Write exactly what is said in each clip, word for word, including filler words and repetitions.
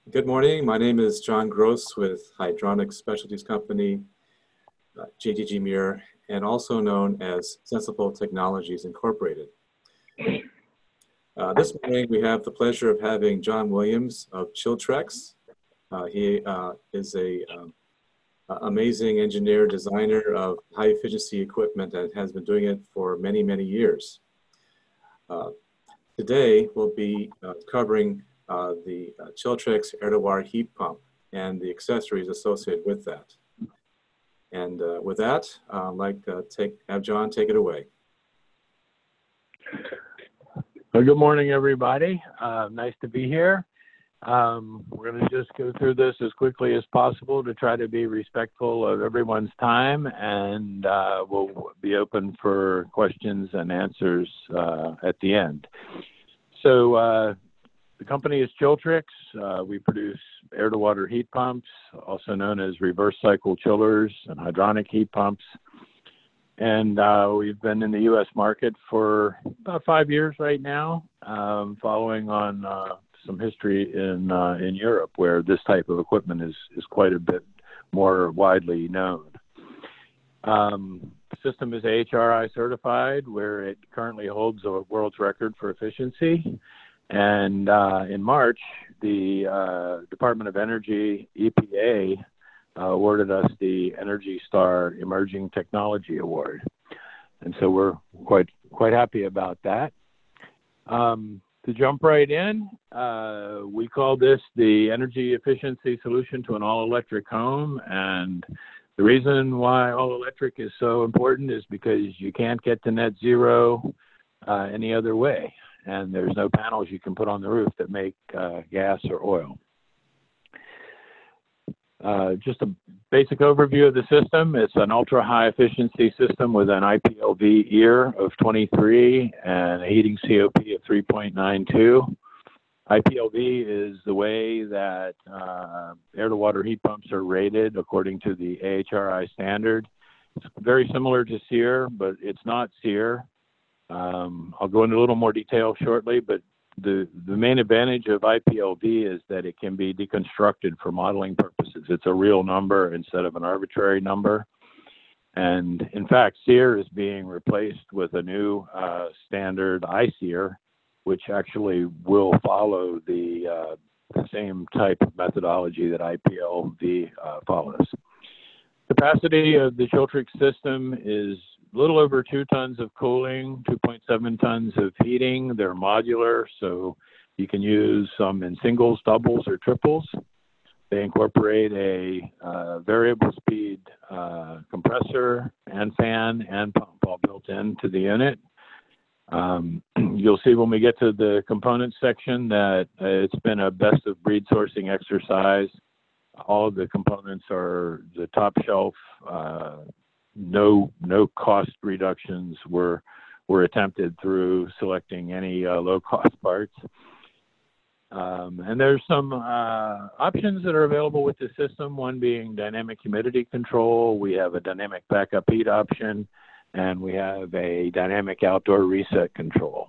Good morning. My name is John Gross with Hydronic Specialties Company, uh, J T G Muir, and also known as Sensible Technologies Incorporated. Uh, this morning we have the pleasure of having John Williams of Chiltrex. Uh, he uh, is a um, amazing engineer, designer of high efficiency equipment and has been doing it for many, many years. Uh, today we'll be uh, covering uh, the uh, Chiltrex air-to-water heat pump and the accessories associated with that. And uh, with that, uh, I'd like to take, have John take it away. Well, good morning, everybody. Uh, nice to be here. Um, we're going to just go through this as quickly as possible to try to be respectful of everyone's time, and uh, we'll be open for questions and answers uh, at the end. So uh, the company is Chiltrex. Uh, we produce air-to-water heat pumps, also known as reverse cycle chillers and hydronic heat pumps. And uh, we've been in the U S market for about five years right now, um, following on uh, some history in uh, in Europe, where this type of equipment is is quite a bit more widely known. Um, the system is A H R I certified, where it currently holds a world's record for efficiency. And uh, in March, the uh, Department of Energy, E P A, uh, awarded us the Energy Star Emerging Technology Award. And so we're quite quite happy about that. Um, To jump right in, uh, we call this the energy efficiency solution to an all-electric home. And the reason why all-electric is so important is because you can't get to net zero uh, any other way. And there's no panels you can put on the roof that make uh, gas or oil. Uh, just a basic overview of the system. It's an ultra-high efficiency system with an I P L V E A R of twenty-three and a heating C O P of three point nine two. I P L V is the way that uh, air-to-water heat pumps are rated according to the A H R I standard. It's very similar to SEER, but it's not SEER. Um, I'll go into a little more detail shortly, but The, the main advantage of I P L V is that it can be deconstructed for modeling purposes. It's a real number instead of an arbitrary number. And in fact, SEER is being replaced with a new uh, standard I SEER, which actually will follow the, uh, the same type of methodology that I P L V uh, follows. Capacity of the Chiltrex system is a little over two tons of cooling, two point seven tons of heating. They're modular, so you can use some in singles, doubles, or triples. They incorporate a uh, variable speed uh, compressor and fan and pump all built into the unit. Um, you'll see when we get to the components section that uh, it's been a best of breed sourcing exercise. All of the components are the top shelf. Uh, No, no cost reductions were were attempted through selecting any uh, low-cost parts. Um, and there's some uh, options that are available with the system, one being dynamic humidity control. We have a dynamic backup heat option, and we have a dynamic outdoor reset control.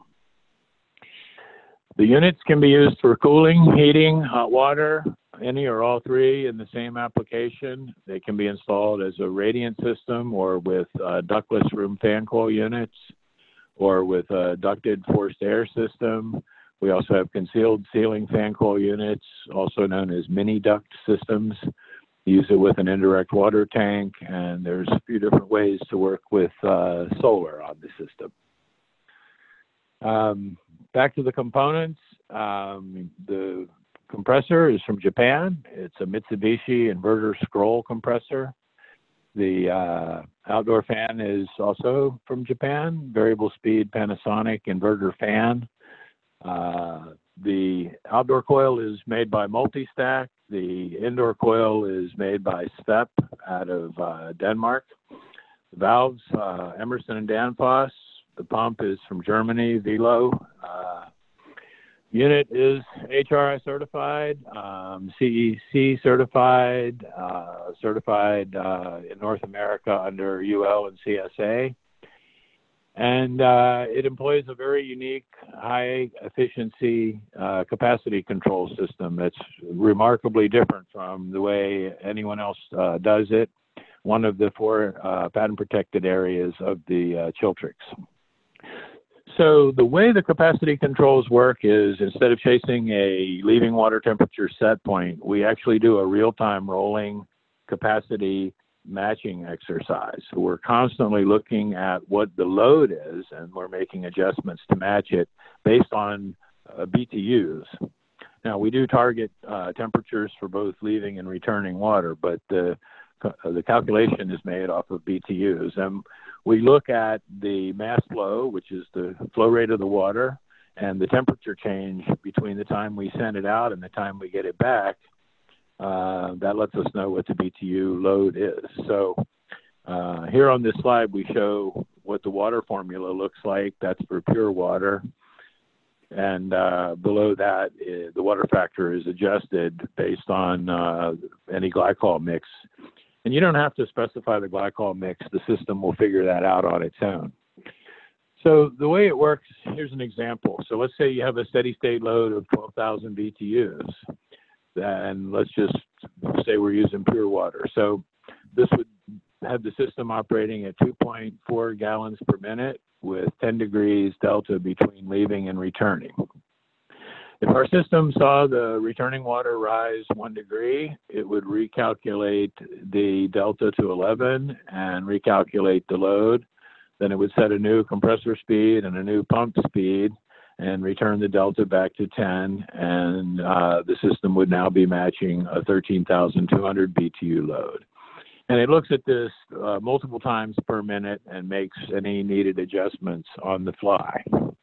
The units can be used for cooling, heating, hot water, any or all three in the same application. They can be installed as a radiant system or with uh, ductless room fan coil units or with a ducted forced air system. We also have concealed ceiling fan coil units, also known as mini duct systems. Use it with an indirect water tank, and there's a few different ways to work with uh, solar on the system. Um, back to the components. Um, the compressor is from Japan. It's a Mitsubishi inverter scroll compressor. The uh, outdoor fan is also from Japan, variable speed Panasonic inverter fan. Uh, the outdoor coil is made by Multistack. The indoor coil is made by Svep out of uh, Denmark. The valves, uh, Emerson and Danfoss. The pump is from Germany, Velo. Uh, unit is H R I certified, um, C E C certified, uh, certified uh, in North America under U L and C S A. And uh, it employs a very unique high efficiency uh, capacity control system that's remarkably different from the way anyone else uh, does it. One of the four uh, patent protected areas of the uh, Chiltrix. So the way the capacity controls work is instead of chasing a leaving water temperature set point, we actually do a real-time rolling capacity matching exercise. So we're constantly looking at what the load is, and we're making adjustments to match it based on uh, B T Us. Now, we do target uh, temperatures for both leaving and returning water, but the, uh, the calculation is made off of B T Us. And we look at the mass flow, which is the flow rate of the water, and the temperature change between the time we send it out and the time we get it back. Uh, that lets us know what the B T U load is. So uh, here on this slide, we show what the water formula looks like. That's for pure water. And uh, below that, uh, the water factor is adjusted based on uh, any glycol mix. And you don't have to specify the glycol mix. The system will figure that out on its own. So the way it works, here's an example. So let's say you have a steady state load of twelve thousand B T Us. And let's just say we're using pure water. So this would have the system operating at two point four gallons per minute with ten degrees delta between leaving and returning. If our system saw the returning water rise one degree, it would recalculate the delta to eleven and recalculate the load. Then it would set a new compressor speed and a new pump speed and return the delta back to ten, and uh, the system would now be matching a thirteen thousand two hundred B T U load. And it looks at this uh, multiple times per minute and makes any needed adjustments on the fly.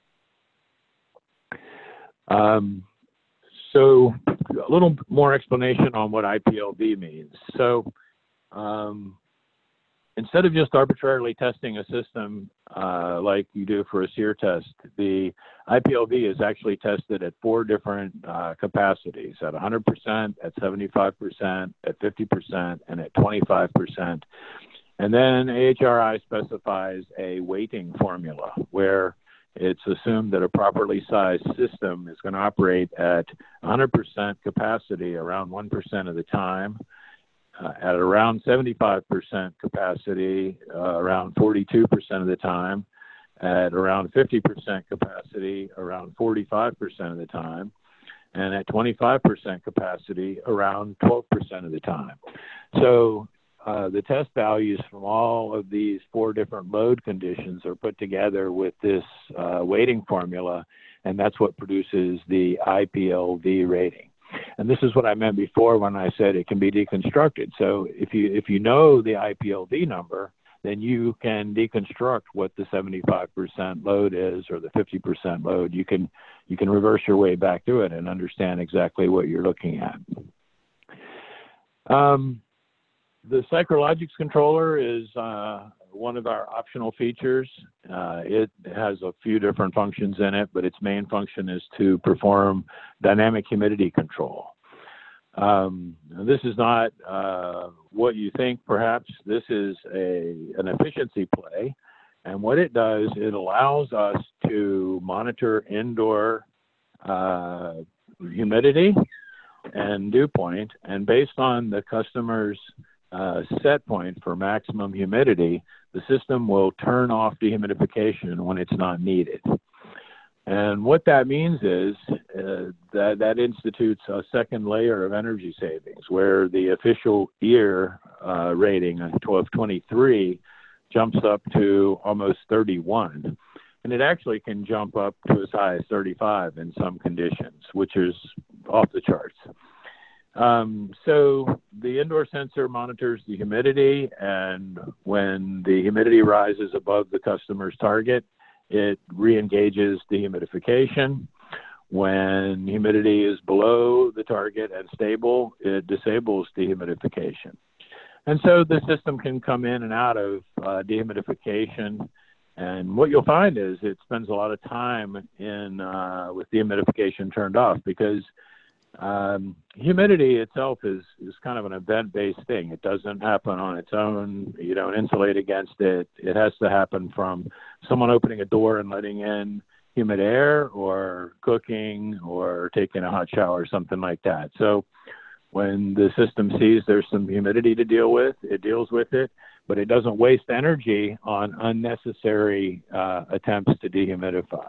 Um, so a little more explanation on what I P L V means. So um, instead of just arbitrarily testing a system uh, like you do for a SEER test, the I P L V is actually tested at four different uh, capacities, at one hundred percent, at seventy-five percent, at fifty percent, and at twenty-five percent. And then A H R I specifies a weighting formula where it's assumed that a properly sized system is going to operate at one hundred percent capacity around one percent of the time, Uh, at around seventy-five percent capacity, uh, around forty-two percent of the time, at around fifty percent capacity, around forty-five percent of the time, and at twenty-five percent capacity, around twelve percent of the time. So uh, the test values from all of these four different load conditions are put together with this uh, weighting formula, and that's what produces the I P L V rating. And this is what I meant before when I said it can be deconstructed. So if you if you know the I P L V number, then you can deconstruct what the seventy-five percent load is or the fifty percent load. You can you can reverse your way back to it and understand exactly what you're looking at. Um, the Psychrologics controller is uh, one of our optional features. Uh, it has a few different functions in it, but its main function is to perform dynamic humidity control. Um, this is not uh, what you think, perhaps. This is a, an efficiency play. And what it does, it allows us to monitor indoor uh, humidity and dew point. And based on the customer's uh, set point for maximum humidity, the system will turn off dehumidification when it's not needed. And what that means is uh, that that institutes a second layer of energy savings, where the official year uh, rating of twelve twenty-three jumps up to almost thirty-one. And it actually can jump up to as high as thirty-five in some conditions, which is off the charts. Um, so the indoor sensor monitors the humidity, and when the humidity rises above the customer's target, it re-engages dehumidification. When humidity is below the target and stable, it disables dehumidification. And so the system can come in and out of uh, dehumidification. And what you'll find is it spends a lot of time in uh, with dehumidification turned off, because Um, humidity itself is, is kind of an event-based thing. It doesn't happen on its own. You don't insulate against it. It has to happen from someone opening a door and letting in humid air, or cooking, or taking a hot shower, something like that. So when the system sees there's some humidity to deal with, it deals with it, but it doesn't waste energy on unnecessary uh, attempts to dehumidify.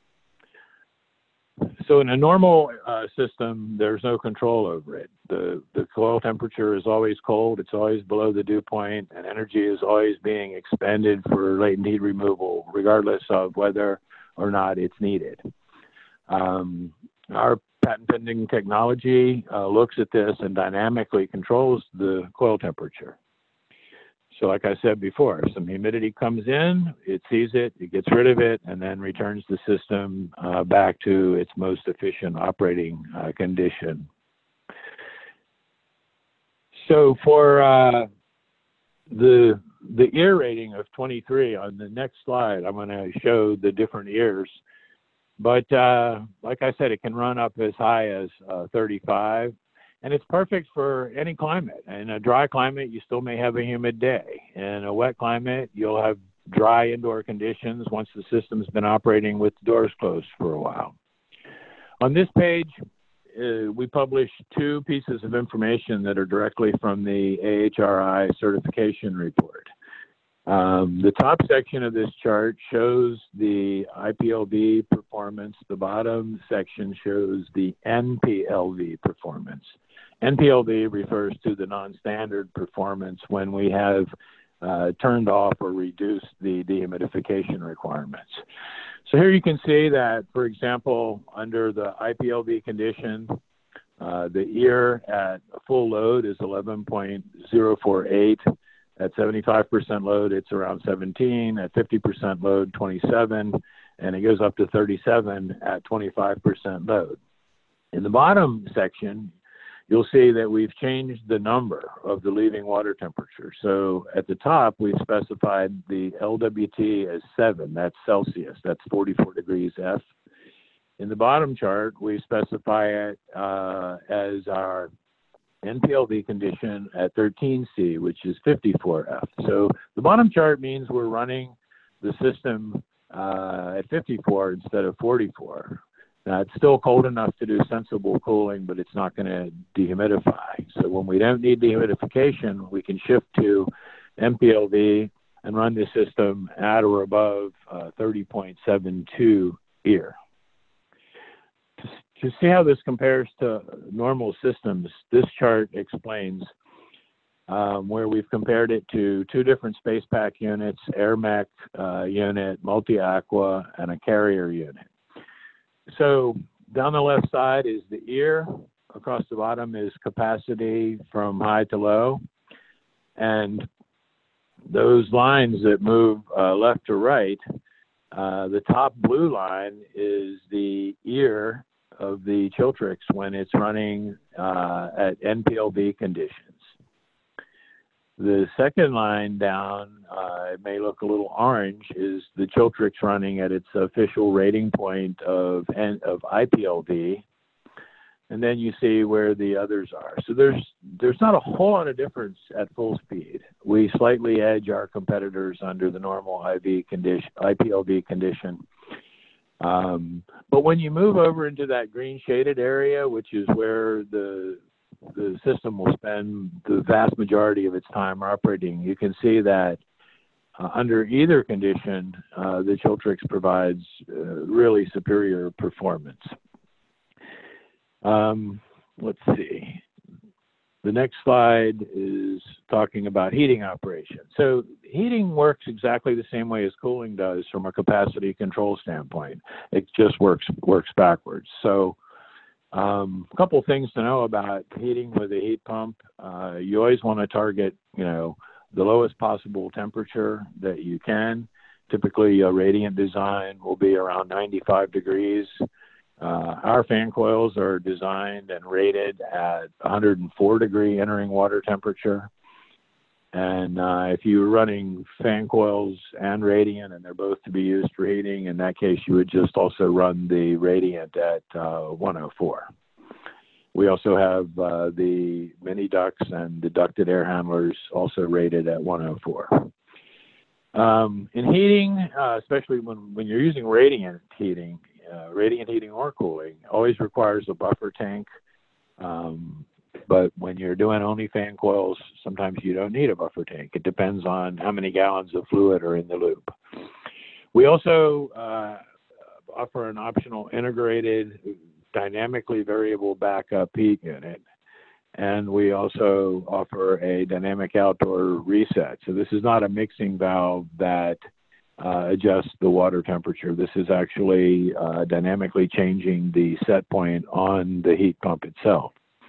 So in a normal uh, system, there's no control over it. The, the coil temperature is always cold, it's always below the dew point, and energy is always being expended for latent heat removal, regardless of whether or not it's needed. Um, our patent pending technology uh, looks at this and dynamically controls the coil temperature. So like I said before, if some humidity comes in, it sees it, it gets rid of it, and then returns the system uh, back to its most efficient operating uh, condition. So for uh, the, the ear rating of twenty-three, on the next slide, I'm going to show the different ears. But uh, like I said, it can run up as high as uh, thirty-five. And it's perfect for any climate. In a dry climate, you still may have a humid day. In a wet climate, you'll have dry indoor conditions once the system's been operating with the doors closed for a while. On this page, uh, we publish two pieces of information that are directly from the A H R I certification report. Um, the top section of this chart shows the I P L V performance. The bottom section shows the N P L V performance. N P L V refers to the non-standard performance when we have uh, turned off or reduced the dehumidification requirements. So here you can see that, for example, under the I P L V condition, uh, the ear at full load is eleven point zero four eight. At seventy-five percent load, it's around seventeen. At fifty percent load, twenty-seven. And it goes up to thirty-seven at twenty-five percent load. In the bottom section, you'll see that we've changed the number of the leaving water temperature. So at the top, we've specified the L W T as seven. That's Celsius. That's forty-four degrees F. In the bottom chart, we specify it uh, as our N P L V condition at thirteen C, which is fifty-four F. So the bottom chart means we're running the system uh, at fifty-four instead of forty-four. Now, it's still cold enough to do sensible cooling, but it's not going to dehumidify. So when we don't need dehumidification, we can shift to N P L V and run the system at or above uh, thirty point seven two ear. To see how this compares to normal systems, this chart explains um, where we've compared it to two different space pack units, Air Mech uh, unit, multi-aqua, and a carrier unit. So down the left side is the ear. Across the bottom is capacity from high to low. And those lines that move uh, left to right, uh, the top blue line is the ear of the Chiltrix when it's running uh, at N P L V conditions. The second line down, uh, it may look a little orange, is the Chiltrix running at its official rating point of, N of I P L V. And then you see where the others are. So there's, there's not a whole lot of difference at full speed. We slightly edge our competitors under the normal I V condition, I P L V condition. Um, but when you move over into that green shaded area, which is where the, the system will spend the vast majority of its time operating, you can see that uh, under either condition, uh, the Chiltrix provides uh, really superior performance. Um, let's see. The next slide is talking about heating operation. So heating works exactly the same way as cooling does from a capacity control standpoint. It just works works backwards. So um, a couple of things to know about heating with a heat pump. Uh, you always want to target, you know, the lowest possible temperature that you can. Typically, a radiant design will be around ninety-five degrees. Uh, our fan coils are designed and rated at one hundred four degree entering water temperature. And uh, if you're running fan coils and radiant, and they're both to be used for heating, in that case, you would just also run the radiant at uh, one oh four. We also have uh, the mini ducts and the ducted air handlers also rated at one oh four. Um, in heating, uh, especially when, when you're using radiant heating, uh, radiant heating or cooling, always requires a buffer tank. Um, but when you're doing only fan coils, sometimes you don't need a buffer tank. It depends on how many gallons of fluid are in the loop. We also uh, offer an optional integrated dynamically variable backup heat unit. And we also offer a dynamic outdoor reset. So this is not a mixing valve that uh, adjusts the water temperature. This is actually uh, dynamically changing the set point on the heat pump itself.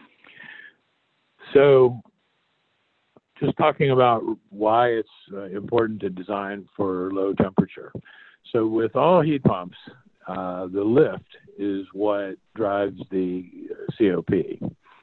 So just talking about why it's uh, important to design for low temperature. So with all heat pumps, uh, the lift is what drives the C O P.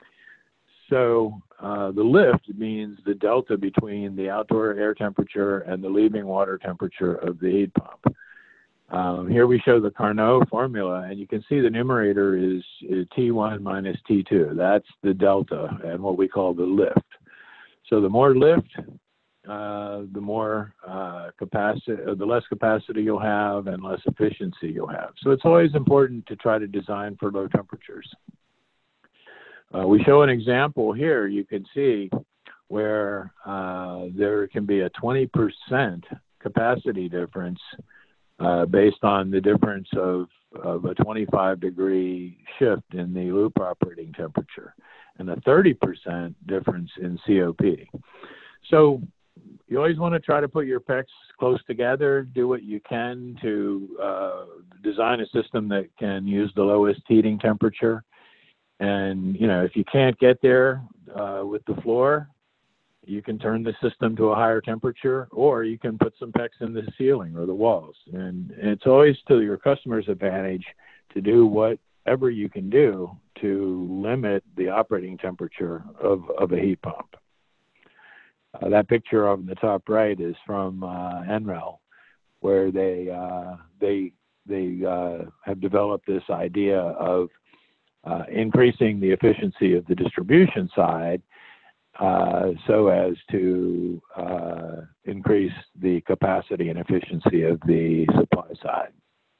So uh, the lift means the delta between the outdoor air temperature and the leaving water temperature of the heat pump. Um, here we show the Carnot formula, and you can see the numerator is, is T one minus T two. That's the delta and what we call the lift. So the more lift, uh, the more uh, capacity, uh, the less capacity you'll have and less efficiency you'll have. So it's always important to try to design for low temperatures. Uh, we show an example here. You can see where uh, there can be a twenty percent capacity difference uh, based on the difference of, of a twenty-five degree shift in the loop operating temperature and a thirty percent difference in C O P. So you always want to try to put your P E Cs close together, do what you can to uh, design a system that can use the lowest heating temperature. And, you know, if you can't get there uh, with the floor, you can turn the system to a higher temperature, or you can put some P E Cs in the ceiling or the walls. And it's always to your customer's advantage to do whatever you can do to limit the operating temperature of, of a heat pump. Uh, that picture on the top right is from uh, N R E L, where they, uh, they, they uh, have developed this idea of Uh, increasing the efficiency of the distribution side uh, so as to uh, increase the capacity and efficiency of the supply side.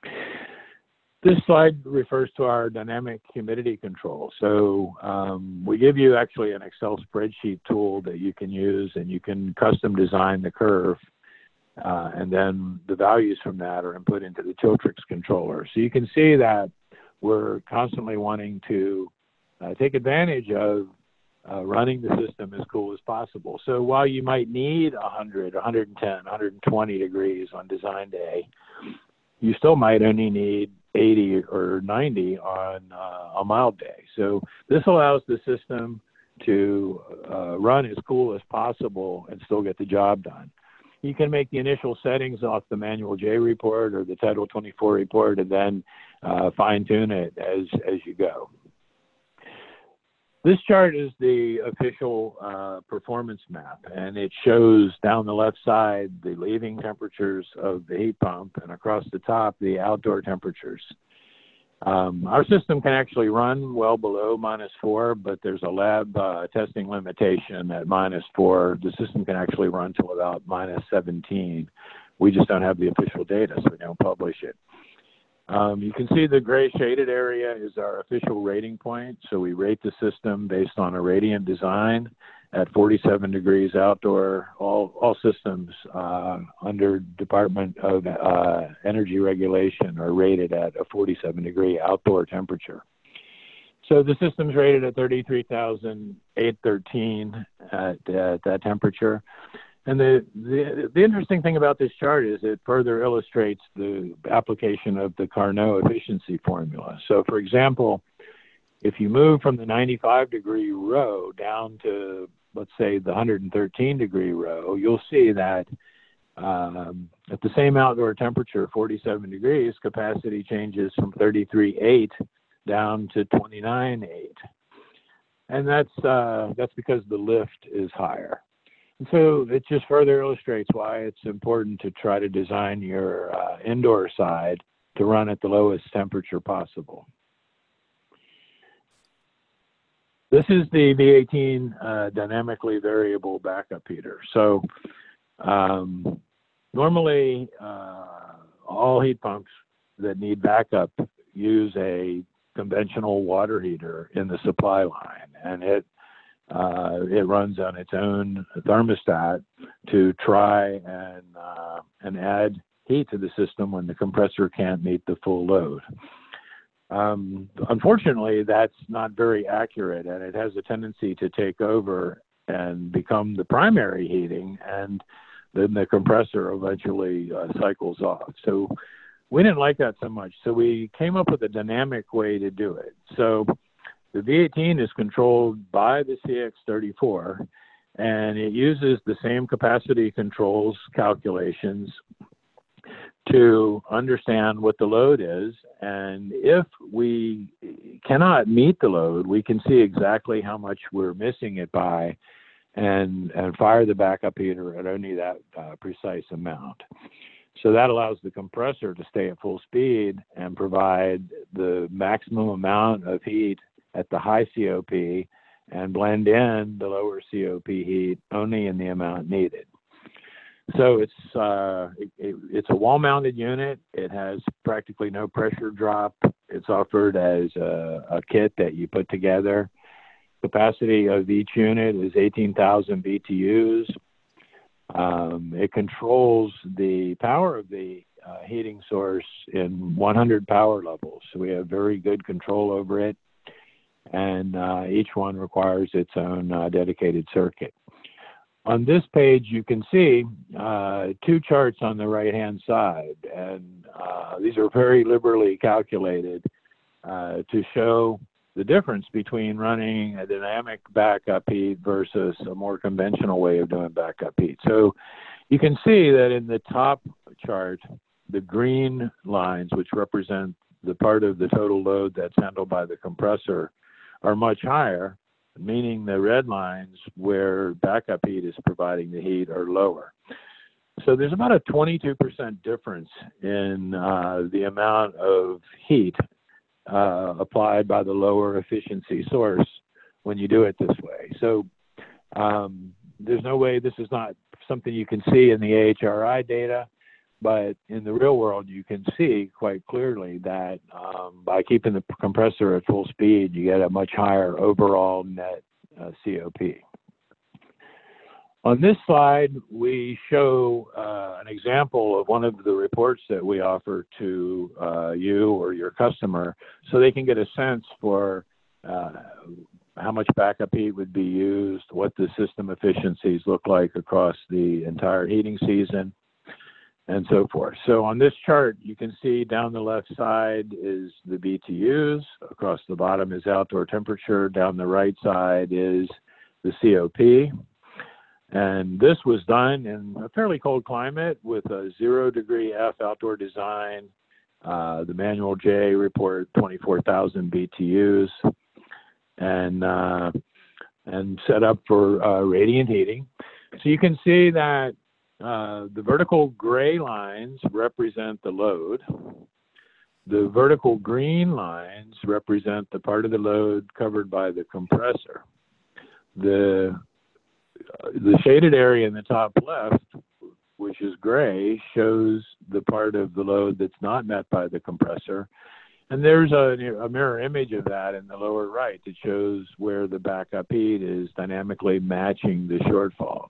This slide refers to our dynamic humidity control. So um, we give you actually an Excel spreadsheet tool that you can use, and you can custom design the curve. Uh, and then the values from that are input into the Tiltrix controller. So you can see that we're constantly wanting to uh, take advantage of uh, running the system as cool as possible. So while you might need one hundred, one ten, one twenty degrees on design day, you still might only need eighty or ninety on uh, a mild day. So this allows the system to uh, run as cool as possible and still get the job done. You can make the initial settings off the Manual J report or the Title twenty-four report, and then uh, fine-tune it as, as you go. This chart is the official uh, performance map, and it shows down the left side the leaving temperatures of the heat pump, and across the top the outdoor temperatures. Um, our system can actually run well below minus four, but there's a lab uh, testing limitation at minus four. The system can actually run to about minus seventeen. We just don't have the official data, so we don't publish it. Um, you can see the gray shaded area is our official rating point. So we rate the system based on a radiant design at forty-seven degrees outdoor. All, all systems uh, under Department of uh, Energy Regulation are rated at a forty-seven degree outdoor temperature. So the system's rated at thirty-three thousand eight hundred thirteen at, at that temperature. And the, the, the interesting thing about this chart is it further illustrates the application of the Carnot efficiency formula. So for example, if you move from the ninety-five degree row down to, let's say, the one hundred thirteen degree row, you'll see that um, at the same outdoor temperature, forty-seven degrees, capacity changes from thirty-three point eight down to twenty-nine point eight. And that's, uh, that's because the lift is higher. And so it just further illustrates why it's important to try to design your uh, indoor side to run at the lowest temperature possible. This is the V eighteen uh, dynamically variable backup heater. So um, normally uh, all heat pumps that need backup use a conventional water heater in the supply line, and it uh, it runs on its own thermostat to try and uh, and add heat to the system when the compressor can't meet the full load. Um, unfortunately, that's not very accurate, and it has a tendency to take over and become the primary heating, and then the compressor eventually uh, cycles off. So we didn't like that so much, so we came up with a dynamic way to do it. So the V eighteen is controlled by the C X thirty-four, and it uses the same capacity controls calculations to understand what the load is, and if we cannot meet the load, we can see exactly how much we're missing it by, and and fire the backup heater at only that uh, precise amount. So that allows the compressor to stay at full speed and provide the maximum amount of heat at the high C O P and blend in the lower C O P heat only in the amount needed. So it's uh, it, it, it's a wall-mounted unit. It has practically no pressure drop. It's offered as a, a kit that you put together. Capacity of each unit is eighteen thousand B T Us. Um, it controls the power of the uh, heating source in one hundred power levels. So we have very good control over it, and uh, each one requires its own uh, dedicated circuit. On this page, you can see uh, two charts on the right-hand side, and uh, these are very liberally calculated uh, to show the difference between running a dynamic backup heat versus a more conventional way of doing backup heat. So you can see that in the top chart, the green lines, which represent the part of the total load that's handled by the compressor, are much higher, meaning the red lines where backup heat is providing the heat are lower. So there's about a twenty-two percent difference in uh, the amount of heat uh, applied by the lower efficiency source when you do it this way. So um, there's no way, this is not something you can see in the A H R I data, but in the real world, you can see quite clearly that um, by keeping the compressor at full speed, you get a much higher overall net uh, C O P. On this slide, we show uh, an example of one of the reports that we offer to uh, you or your customer so they can get a sense for uh, how much backup heat would be used, what the system efficiencies look like across the entire heating season, and so forth. So on this chart, you can see down the left side is the B T Us, across the bottom is outdoor temperature, down the right side is the C O P. And this was done in a fairly cold climate with a zero degree F outdoor design. Uh, the manual J report twenty-four thousand B T Us, and uh, and set up for uh, radiant heating. So you can see that uh, the vertical gray lines represent the load. The vertical green lines represent the part of the load covered by the compressor. The The shaded area in the top left, which is gray, shows the part of the load that's not met by the compressor. And there's a, a mirror image of that in the lower right that shows where the backup heat is dynamically matching the shortfall.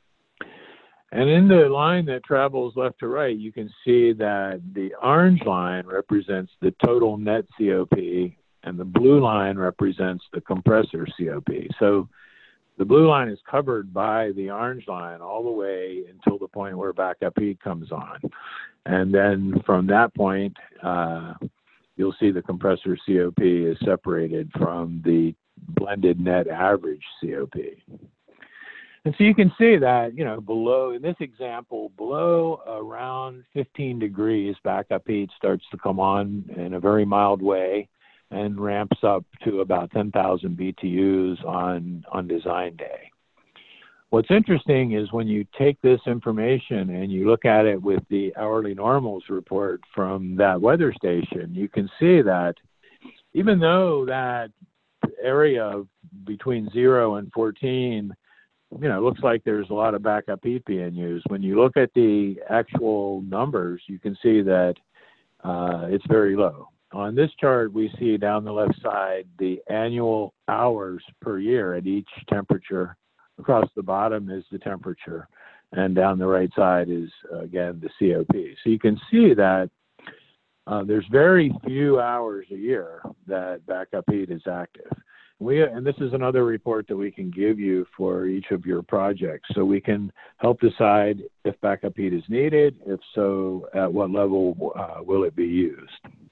And in the line that travels left to right, you can see that the orange line represents the total net C O P, and the blue line represents the compressor C O P. So the blue line is covered by the orange line all the way until the point where backup heat comes on. And then from that point, uh, you'll see the compressor C O P is separated from the blended net average C O P. And so you can see that, you know, below, in this example, below around fifteen degrees, backup heat starts to come on in a very mild way and ramps up to about ten thousand B T Us on, on design day. What's interesting is when you take this information and you look at it with the hourly normals report from that weather station, you can see that even though that area of between zero and fourteen, you know, it looks like there's a lot of backup heat being used. When you look at the actual numbers, you can see that uh, it's very low. On this chart, we see down the left side the annual hours per year at each temperature. Across the bottom is the temperature, and down the right side is, uh, again, the C O P. So you can see that uh, there's very few hours a year that backup heat is active. We, and this is another report that we can give you for each of your projects, so we can help decide if backup heat is needed. If so, at what level uh, will it be used?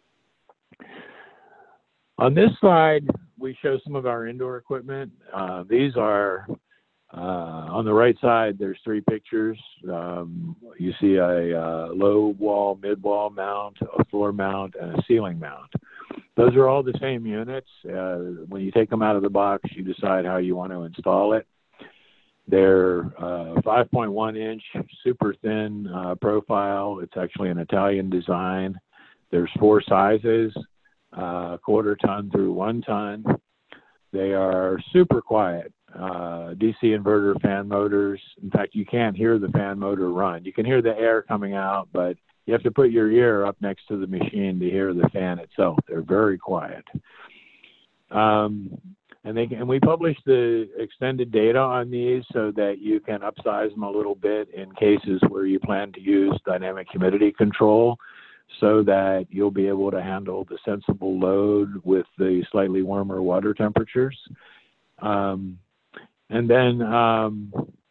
On this slide, we show some of our indoor equipment. Uh, these are, uh, on the right side, there's three pictures. Um, you see a uh, low wall, mid wall mount, a floor mount, and a ceiling mount. Those are all the same units. Uh, when you take them out of the box, you decide how you want to install it. They're uh, five point one inch, super thin uh, profile. It's actually an Italian design. There's four sizes, uh, quarter ton through one ton. They are super quiet. Uh, D C inverter fan motors. In fact, you can't hear the fan motor run. You can hear the air coming out, but you have to put your ear up next to the machine to hear the fan itself. They're very quiet. Um, and, they, and we publish the extended data on these so that you can upsize them a little bit in cases where you plan to use dynamic humidity control, so that you'll be able to handle the sensible load with the slightly warmer water temperatures. Um, and then um,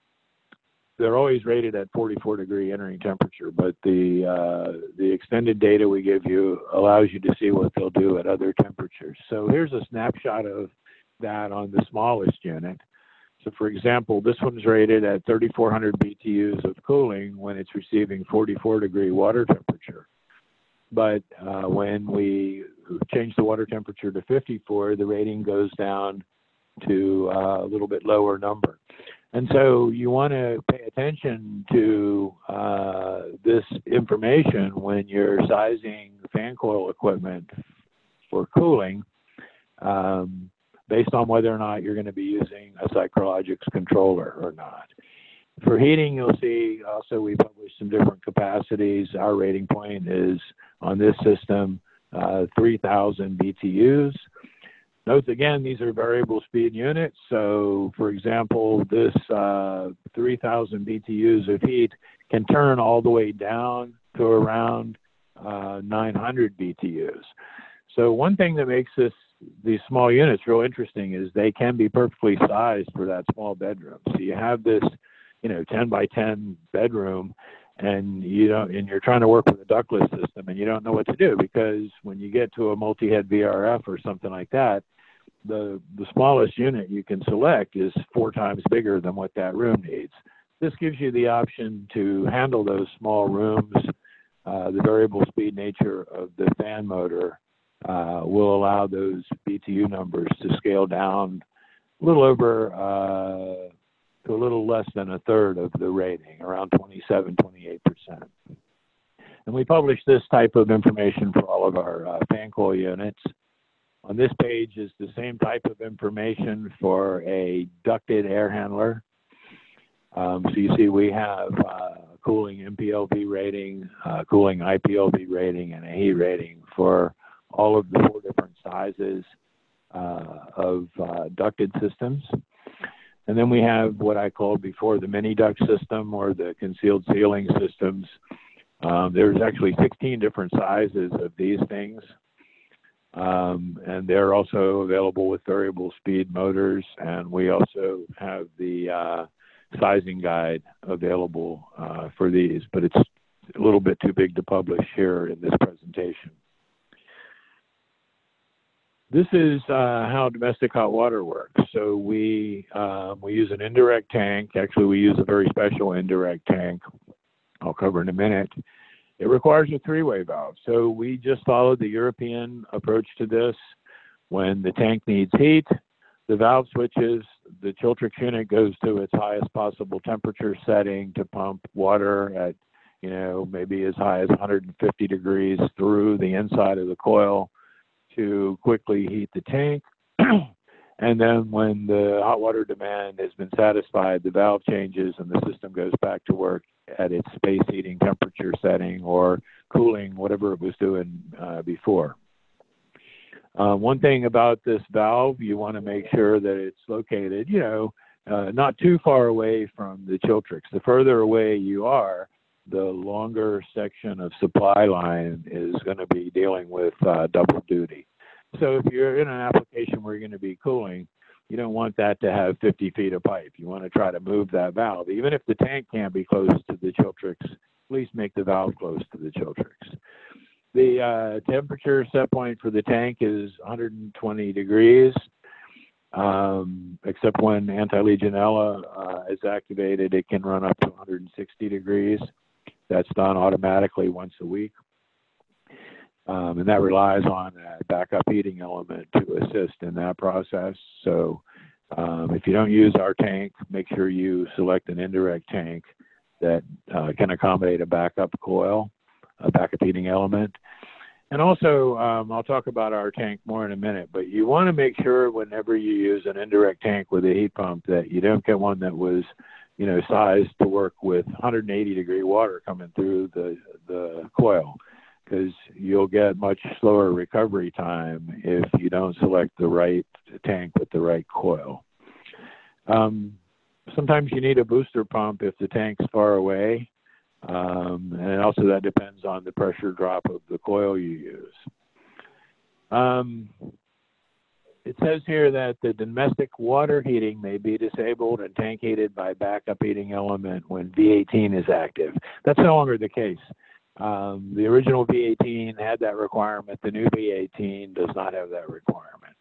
they're always rated at forty-four degree entering temperature, but the, uh, the extended data we give you allows you to see what they'll do at other temperatures. So here's a snapshot of that on the smallest unit. So for example, this one's rated at thirty-four hundred B T Us of cooling when it's receiving forty-four degree water temperature. But uh, when we change the water temperature to fifty-four, the rating goes down to uh, a little bit lower number. And so you want to pay attention to uh, this information when you're sizing fan coil equipment for cooling, um, based on whether or not you're going to be using a Cycrologics controller or not. For heating, you'll see also we published some different capacities. Our rating point is, on this system, uh, three thousand B T Us. Note again, these are variable speed units. So, for example, this uh, three thousand B T Us of heat can turn all the way down to around uh, nine hundred B T Us. So one thing that makes this these small units real interesting is they can be perfectly sized for that small bedroom. So you have this, you know, ten by ten bedroom, and you don't, and you're trying to work with a ductless system, and you don't know what to do, because when you get to a multi-head V R F or something like that, the the smallest unit you can select is four times bigger than what that room needs. This gives you the option to handle those small rooms. Uh, the variable speed nature of the fan motor uh, will allow those B T U numbers to scale down a little over uh, to a little less than a third of the rating, around twenty-seven, twenty-eight percent. And we publish this type of information for all of our uh, fan coil units. On this page is the same type of information for a ducted air handler. Um, so you see we have uh, cooling M P L V rating, uh, cooling I P L V rating, and a heat rating for all of the four different sizes uh, of uh, ducted systems. And then we have what I called before the mini duct system, or the concealed ceiling systems. Um, there's actually sixteen different sizes of these things. Um, and they're also available with variable speed motors. And we also have the uh, sizing guide available uh, for these, but it's a little bit too big to publish here in this presentation. This is uh, how domestic hot water works. So we, um, we use an indirect tank. Actually, we use a very special indirect tank I'll cover in a minute. It requires a three-way valve. So we just followed the European approach to this. When the tank needs heat, the valve switches, the Chiltrix unit goes to its highest possible temperature setting to pump water at, you know, maybe as high as one hundred fifty degrees through the inside of the coil to quickly heat the tank. And then when the hot water demand has been satisfied, the valve changes and the system goes back to work at its space heating temperature setting or cooling, whatever it was doing uh, before. Uh, one thing about this valve, you want to make sure that it's located, you know, uh, not too far away from the Chiltrix. The further away you are, the longer section of supply line is going to be dealing with uh, double duty. So if you're in an application where you're going to be cooling, you don't want that to have fifty feet of pipe. You want to try to move that valve. Even if the tank can't be close to the Chiltrix, at least make the valve close to the Chiltrix. The uh, temperature set point for the tank is one hundred twenty degrees, um, except when anti-Legionella uh, is activated, it can run up to one hundred sixty degrees. That's done automatically once a week. Um, and that relies on a backup heating element to assist in that process. So um, if you don't use our tank, make sure you select an indirect tank that uh, can accommodate a backup coil, a backup heating element. And also, um, I'll talk about our tank more in a minute, but you want to make sure whenever you use an indirect tank with a heat pump that you don't get one that was, you know, sized to work with one hundred eighty degree water coming through the, the coil, because you'll get much slower recovery time if you don't select the right tank with the right coil. Um, sometimes you need a booster pump if the tank's far away. Um, and also that depends on the pressure drop of the coil you use. Um, it says here that the domestic water heating may be disabled and tank heated by backup heating element when V eighteen is active. That's no longer the case. Um, the original V eighteen had that requirement. The new V eighteen does not have that requirement.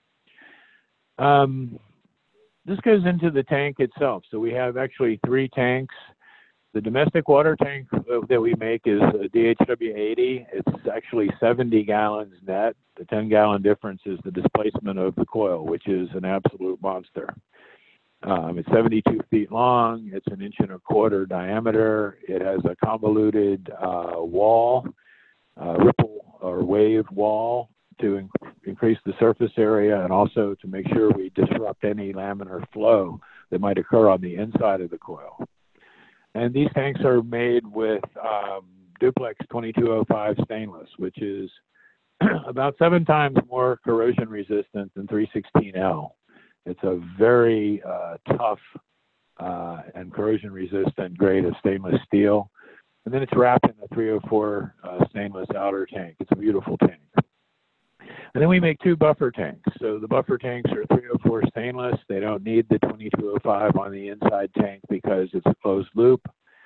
Um, this goes into the tank itself. So we have actually three tanks. The domestic water tank that we make is a D H W eighty. It's actually seventy gallons net. The ten gallon difference is the displacement of the coil, which is an absolute monster. Um, it's seventy-two feet long. It's an inch and a quarter diameter. It has a convoluted uh, wall, uh, ripple or wave wall to in increase the surface area and also to make sure we disrupt any laminar flow that might occur on the inside of the coil. And these tanks are made with um, duplex twenty-two oh five stainless, which is about seven times more corrosion resistant than three sixteen L. It's a very uh, tough uh, and corrosion resistant grade of stainless steel. And then it's wrapped in a three oh four uh, stainless outer tank. It's a beautiful tank. And then we make two buffer tanks. So the buffer tanks are three oh four stainless. They don't need the twenty-two oh five on the inside tank because it's a closed loop.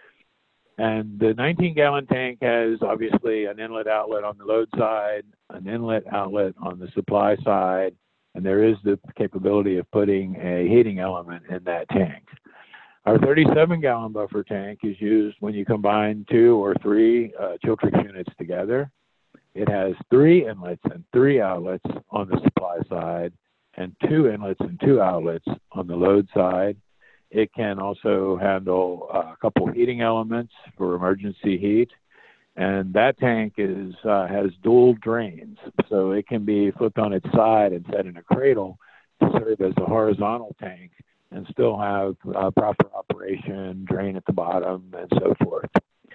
And the nineteen gallon tank has obviously an inlet outlet on the load side, an inlet outlet on the supply side, and there is the capability of putting a heating element in that tank. Our thirty-seven gallon buffer tank is used when you combine two or three uh, Chiltrix units together. It has three inlets and three outlets on the supply side and two inlets and two outlets on the load side. It can also handle uh, a couple heating elements for emergency heat. And that tank is uh, has dual drains, so it can be flipped on its side and set in a cradle to serve as a horizontal tank and still have uh, proper operation, drain at the bottom, and so forth.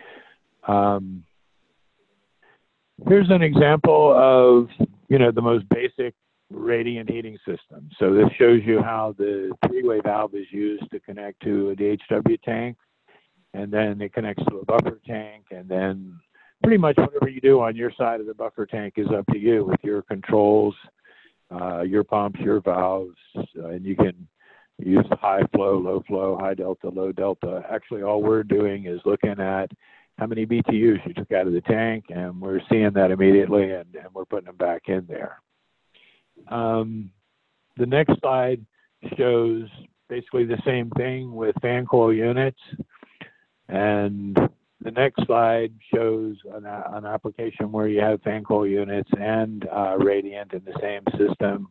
Um, Here's an example of, you know, the most basic radiant heating system. So this shows you how the three-way valve is used to connect to a D H W tank, and then it connects to a buffer tank, and then pretty much whatever you do on your side of the buffer tank is up to you with your controls, uh, your pumps, your valves, uh, and you can use high flow, low flow, high delta, low delta. Actually, all we're doing is looking at how many B T Us you took out of the tank, and we're seeing that immediately, and, and we're putting them back in there. Um, the next slide shows basically the same thing with fan coil units, and the next slide shows an, an application where you have fan coil units and uh, radiant in the same system.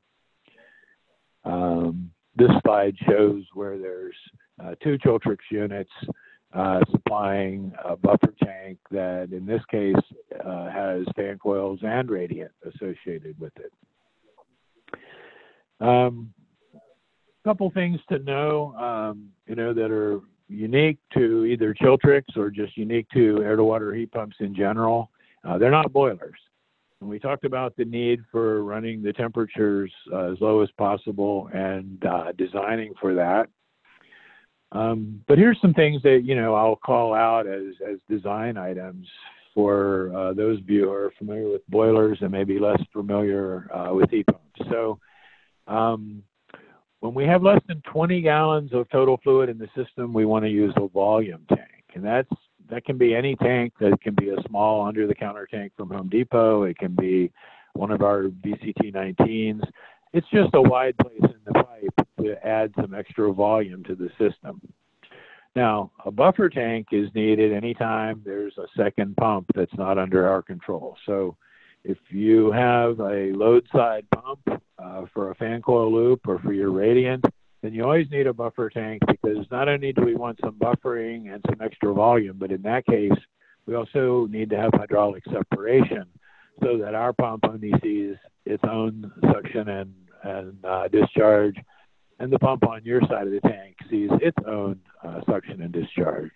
Um, this slide shows where there's uh, two Chiltrix units Uh, supplying a buffer tank that in this case uh, has fan coils and radiant associated with it. Um, couple things to know, um, you know, that are unique to either Chiltrix or just unique to air-to-water heat pumps in general. Uh, they're not boilers. And we talked about the need for running the temperatures uh, as low as possible and uh, designing for that. Um, but here's some things that, you know, I'll call out as, as design items for uh, those of you who are familiar with boilers and maybe less familiar uh, with heat pumps. So um, when we have less than twenty gallons of total fluid in the system, we want to use a volume tank. And that's that can be any tank. That can be a small under-the-counter tank from Home Depot. It can be one of our V C T nineteens. It's just a wide place in the pipe to add some extra volume to the system. Now, a buffer tank is needed anytime there's a second pump that's not under our control. So if you have a load side pump uh, for a fan coil loop or for your radiant, then you always need a buffer tank, because not only do we want some buffering and some extra volume, but in that case, we also need to have hydraulic separation so that our pump only sees its own suction and, and uh, discharge, and the pump on your side of the tank sees its own uh, suction and discharge.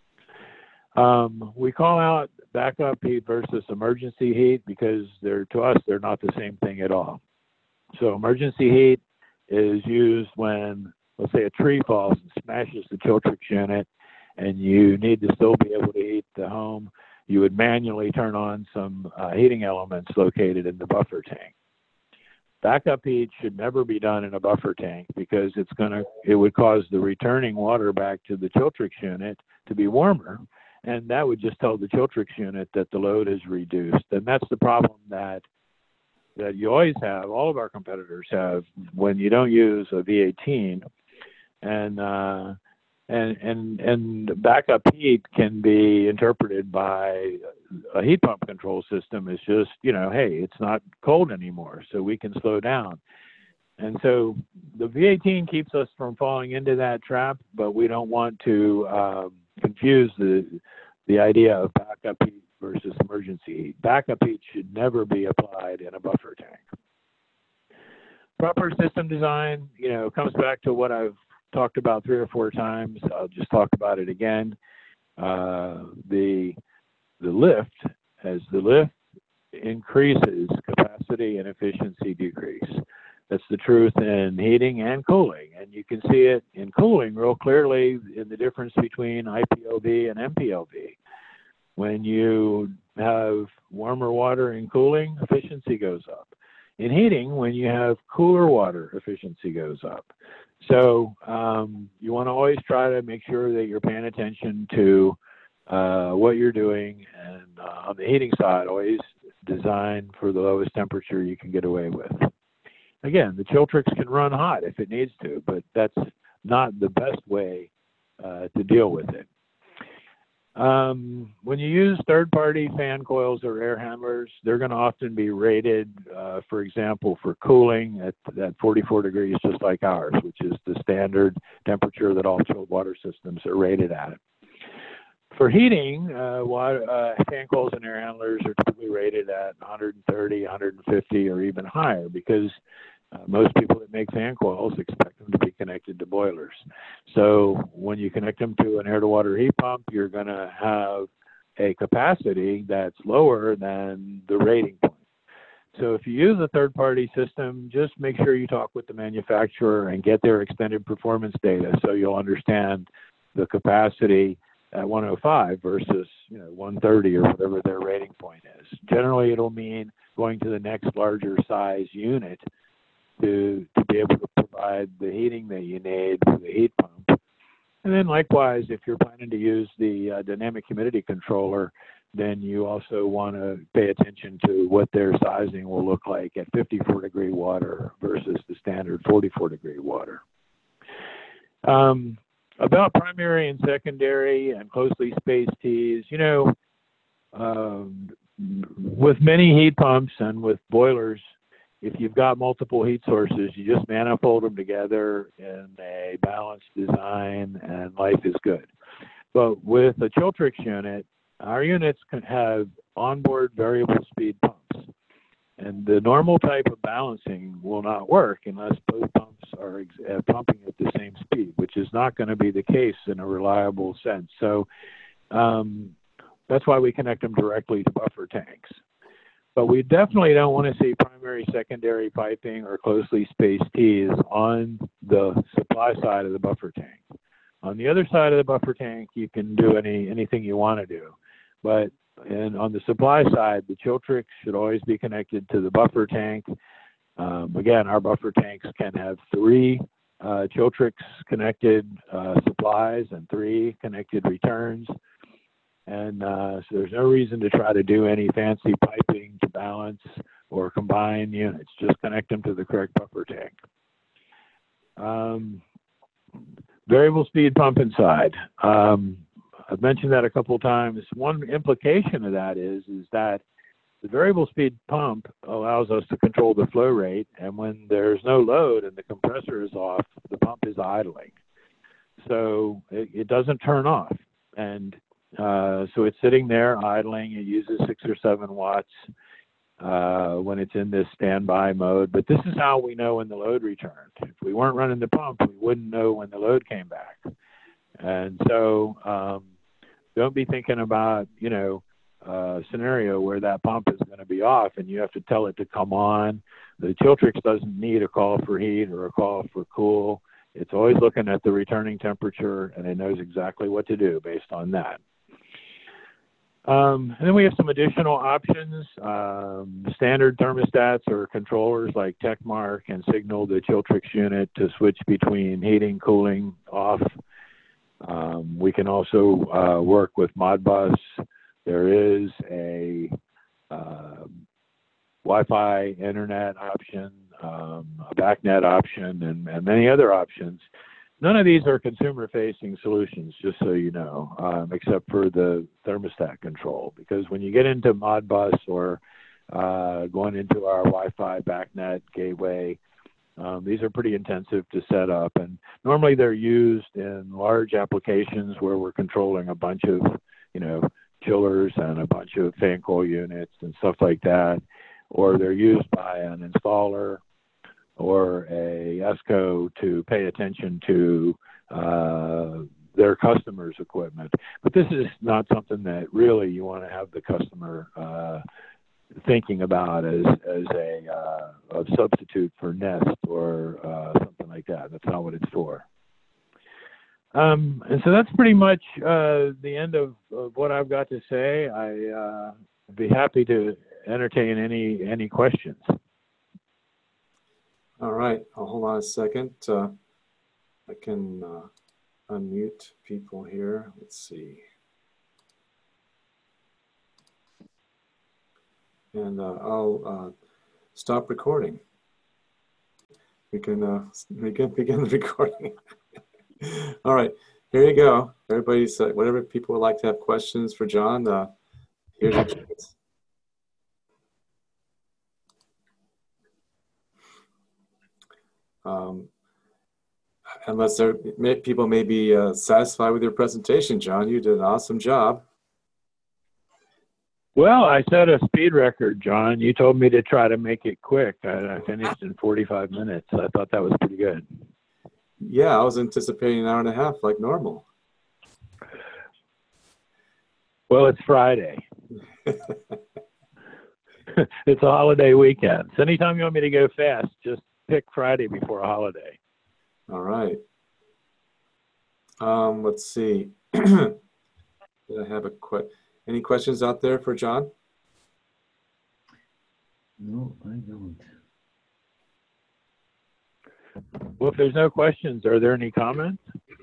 Um, we call out backup heat versus emergency heat because they're, to us, they're not the same thing at all. So emergency heat is used when, let's say, a tree falls and smashes the Chiltrix unit and you need to still be able to heat the home. You would manually turn on some uh, heating elements located in the buffer tank. Backup heat should never be done in a buffer tank because it's going to, it would cause the returning water back to the Chiltrix unit to be warmer. And that would just tell the Chiltrix unit that the load is reduced. And that's the problem that that you always have, all of our competitors have, when you don't use a V eighteen. And uh, and and and backup heat can be interpreted by a heat pump control system as just, you know, hey, it's not cold anymore, so we can slow down. And so the V eighteen keeps us from falling into that trap, but we don't want to um, confuse the the idea of backup heat versus emergency heat. Backup heat should never be applied in a buffer tank. Proper system design, you know, comes back to what I've talked about three or four times. I'll just talk about it again. Uh, the the lift, as the lift increases, capacity and efficiency decrease. That's the truth in heating and cooling, and you can see it in cooling real clearly in the difference between I P L V and M P L V. When you have warmer water in cooling, efficiency goes up. In heating, when you have cooler water, efficiency goes up. So um, you want to always try to make sure that you're paying attention to uh, what you're doing, and uh, on the heating side, always design for the lowest temperature you can get away with. Again, the Chiltrix can run hot if it needs to, but that's not the best way uh, to deal with it. Um, when you use third-party fan coils or air handlers, they're going to often be rated, uh, for example, for cooling at, at forty-four degrees, just like ours, which is the standard temperature that all chilled water systems are rated at. For heating, uh, water, uh, fan coils and air handlers are typically rated at one thirty, one fifty, or even higher, because Uh, most people that make fan coils expect them to be connected to boilers. So when you connect them to an air-to-water heat pump, you're going to have a capacity that's lower than the rating point. So if you use a third-party system, just make sure you talk with the manufacturer and get their extended performance data so you'll understand the capacity at one oh five versus, you know, one thirty or whatever their rating point is. Generally, it'll mean going to the next larger size unit To, to be able to provide the heating that you need for the heat pump. And then likewise, if you're planning to use the uh, dynamic humidity controller, then you also want to pay attention to what their sizing will look like at fifty-four degree water versus the standard forty-four degree water. Um, about primary and secondary and closely spaced tees, you know, um, with many heat pumps and with boilers, if you've got multiple heat sources, you just manifold them together in a balanced design and life is good. But with a Chiltrix unit, our units can have onboard variable speed pumps. And the normal type of balancing will not work unless both pumps pumps are ex uh, pumping at the same speed, which is not going to be the case in a reliable sense. So um, that's why we connect them directly to buffer tanks. But we definitely don't want to see primary, secondary piping or closely spaced tees on the supply side of the buffer tank. On the other side of the buffer tank, you can do any anything you want to do. But and on the supply side, the Chiltrix should always be connected to the buffer tank. Um, again, our buffer tanks can have three uh, Chiltrix connected uh, supplies and three connected returns. And uh, so there's no reason to try to do any fancy piping to balance or combine units. Just connect them to the correct buffer tank. Um, variable speed pump inside. Um, I've mentioned that a couple of times. One implication of that is, is that the variable speed pump allows us to control the flow rate, and when there's no load and the compressor is off, the pump is idling. So it, it doesn't turn off. And uh, so it's sitting there idling. It uses six or seven watts uh, when it's in this standby mode. But this is how we know when the load returned. If we weren't running the pump, we wouldn't know when the load came back. And so um, don't be thinking about, you know, Uh, scenario where that pump is going to be off and you have to tell it to come on. The Chiltrix doesn't need a call for heat or a call for cool. It's always looking at the returning temperature, and it knows exactly what to do based on that. Um, and then we have some additional options. Um, standard thermostats or controllers like Techmark can signal the Chiltrix unit to switch between heating, cooling, off. Um, we can also uh, work with Modbus. There is a uh, Wi-Fi internet option, um, a BACnet option, and, and many other options. None of these are consumer-facing solutions, just so you know, um, except for the thermostat control. Because when you get into Modbus or uh, going into our Wi-Fi BACnet gateway, um, these are pretty intensive to set up. And normally they're used in large applications where we're controlling a bunch of, you know, chillers and a bunch of fan coil units and stuff like that, or they're used by an installer or a ESCO to pay attention to uh, their customer's equipment. But this is not something that really you want to have the customer uh, thinking about as, as a, uh, a substitute for Nest or uh, something like that. That's not what it's for. Um, and so that's pretty much uh, the end of, of what I've got to say. I uh, would be happy to entertain any any questions. All right, I'll hold on a second. Uh, I can uh, unmute people here. Let's see. And uh, I'll uh, stop recording. We can, uh, we can begin the recording. All right, here you go. Everybody's, uh, whatever people would like to have questions for John, uh, here's your chance. Um, unless there, may, people may be uh, satisfied with your presentation, John. You did an awesome job. Well, I set a speed record, John. You told me to try to make it quick. I, I finished in forty-five minutes. I thought that was pretty good. Yeah, I was anticipating an hour and a half like normal. Well, it's Friday. It's a holiday weekend. So anytime you want me to go fast, just pick Friday before a holiday. All right. Um, let's see. Did I have a que- any questions out there for John? No, I don't. Well, if there's no questions, are there any comments?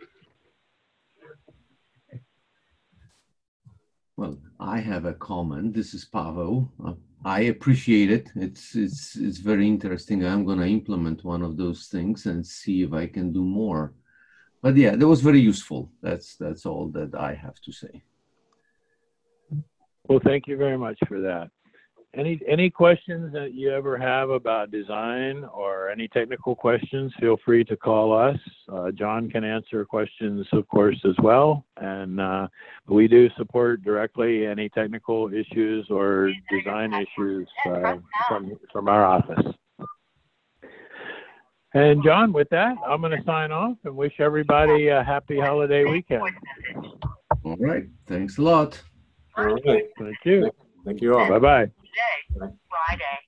Well, I have a comment. This is Pavel. Uh, I appreciate it. It's it's it's very interesting. I'm going to implement one of those things and see if I can do more. But yeah, that was very useful. That's that's all that I have to say. Well, thank you very much for that. Any any questions that you ever have about design or any technical questions, feel free to call us. Uh, John can answer questions, of course, as well. And uh, we do support directly any technical issues or design issues uh, from, from our office. And John, with that, I'm going to sign off and wish everybody a happy holiday weekend. All right. Thanks a lot. All right. Thank you. Thank you all. Bye-bye. Today, Friday.